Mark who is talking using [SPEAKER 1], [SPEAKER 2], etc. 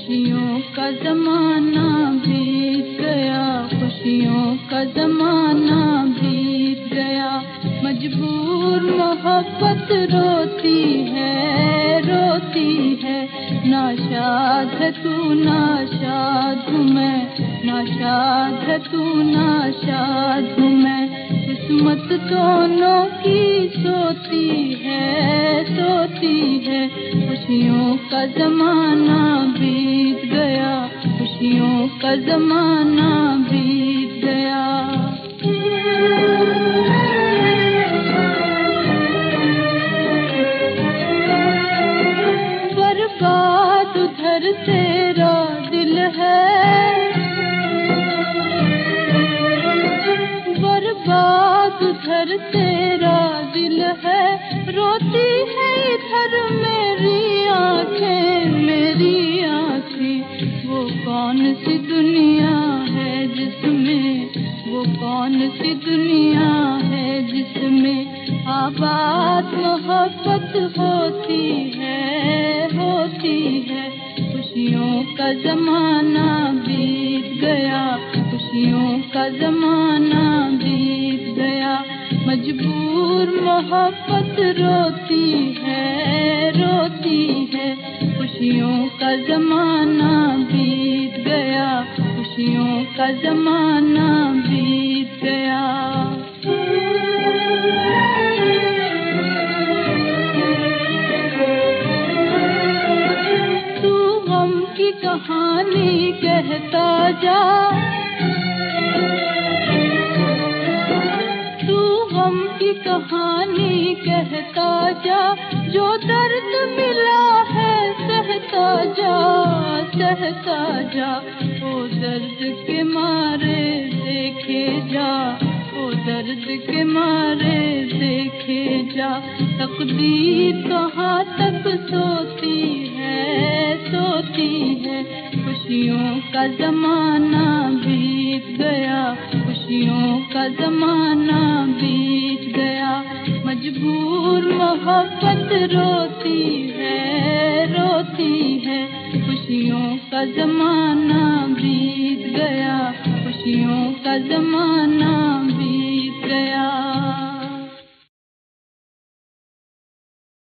[SPEAKER 1] खुशियों का ज़माना बीत गया, खुशियों का ज़माना बीत गया। मजबूर मोहब्बत रोती है, रोती है। नाशाद है तू, नाशाद हूँ मैं, नाशाद है तू, नाशाद हूँ मैं। किस्मत दोनों की सोती है, सोती है। खुशियों का ज़माना बीत गया, खुशियों का ज़माना बीत गया। बर्बाद उधर तेरा दिल है, बर्बाद उधर तेरा दिल है। रोती है इधर मेरी आँखें, मेरी आँखें। वो कौन सी दुनिया है जिसमें, वो कौन सी दुनिया है जिसमें आबाद मोहब्बत होती है, होती है। खुशियों का ज़माना बीत गया, खुशियों का ज़माना बीत गया। मजबूर मोहब्बत रोती है, रोती है। खुशियों का ज़माना बीत गया, खुशियों का ज़माना बीत गया। तू गम की कहानी कहता जा, तू गम की कहानी कहता जा। जो दर्द मिला है सहता जा, सहता जा। ओ दर्द के मारे देखे जा, ओ दर्द के मारे देखे जा। तकदीर कहाँ तक सोती है, सोती है। खुशियों का ज़माना बीत गया, खुशियों का ज़माना बीत गया। मजबूर मोहब्बत रोती है, रोती है। खुशियों का ज़माना बीत गया, खुशियों का ज़माना